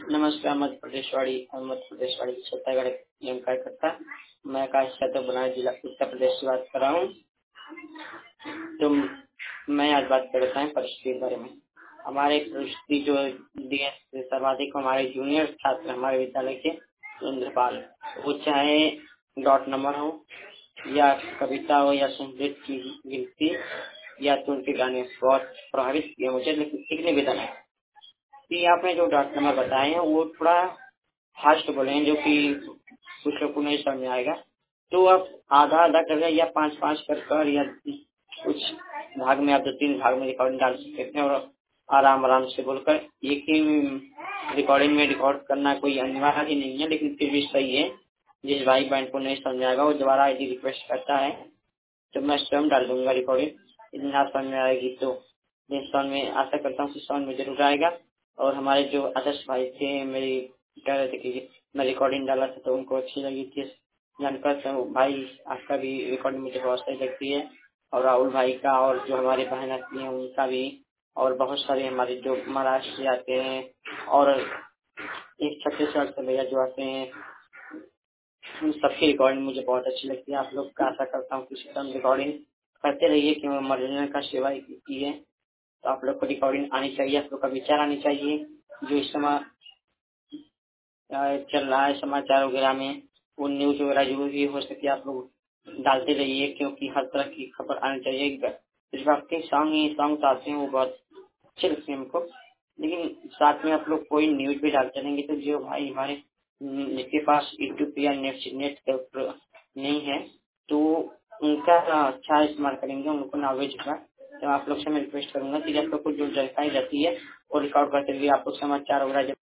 नमस्कार। मध्य प्रदेश वाड़ी छत्तीसगढ़ एवं कार्यकर्ता मैं आकाश यादव बनाए जिला उत्तर प्रदेश से बात कर रहा हूँ। तो मैं आज बात करता हूँ परिस्थिति के बारे में। हमारे परिस्थिति जो डीएस सर्वाधिक हमारे जूनियर छात्र हमारे विद्यालय के सुरेंद्रपाल, वो चाहे डॉट नंबर हो या कविता हो या संस्कृत की गिनती या तो उनके गाने बहुत प्रभावित किए मुझे, लेकिन एक निवेदन है कि आपने जो डॉट नंबर बताए हैं वो थोड़ा फास्ट बोले हैं, जो कि कुछ लोग को नहीं समझ में आएगा। तो आप आधा आधा कर या पांच पांच कर या कुछ भाग में, आप 2-3 भाग में रिकॉर्डिंग डाल सकते हैं और आराम आराम से बोलकर। एक ही रिकॉर्डिंग में रिकॉर्ड करना कोई अनिवार्य ही नहीं है, लेकिन फिर भी सही है। जिस भाई बहन को नहीं समझ आएगा वो दोबारा यदि रिक्वेस्ट करता है तो मैं स्वयं डाल दूंगा रिकॉर्डिंग। यदि ना समझ में आएगी तो नेक्स्ट साउंड में आशा करता हूँ कि साउंड में जरूर आएगा। और हमारे जो आदर्श भाई थे, मेरी कह रहे थे कि मैं रिकॉर्डिंग डाला था तो उनको अच्छी लगी थी जानकर। तो भाई आपका भी रिकॉर्डिंग मुझे बहुत सही लगती है, और राहुल भाई का, और जो हमारे बहन आती हैं उनका भी, और बहुत सारे हमारे जो महाराष्ट्र से आते हैं, और एक छत्तीसगढ़ से भैया जो आते हैं, उन सबकी रिकॉर्डिंग मुझे बहुत अच्छी लगती है। आप लोग का आशा करता हूँ कि सिस्टम रिकॉर्डिंग करते रहिए, क्योंकि मनोरंजन का सेवा की है। तो आप लोग को रिकॉर्डिंग आनी चाहिए, आप लोग का विचार आनी चाहिए। जो इस समय चल रहा है समाचार वगैरह में, वो न्यूज वगैरह जो भी हो सके आप लोग डालते रहिए, क्योंकि हर तरह की खबर आनी चाहिए। इस बात के सॉन्ग आते हैं वो बहुत अच्छे लगते हैं हमको, लेकिन साथ में आप लोग कोई न्यूज भी डालते रहेंगे तो जो भाई हमारे जिसके पास यूट्यूब या नेट नहीं है तो उनका अच्छा इस्तेमाल करेंगे, उनको नॉलेज होगा। तो आप लोग से मैं रिक्वेस्ट करूंगा कि आप लोग को जो जानकारी रहती है वो रिकॉर्ड करते हुए आप लोग समाचार वगैरह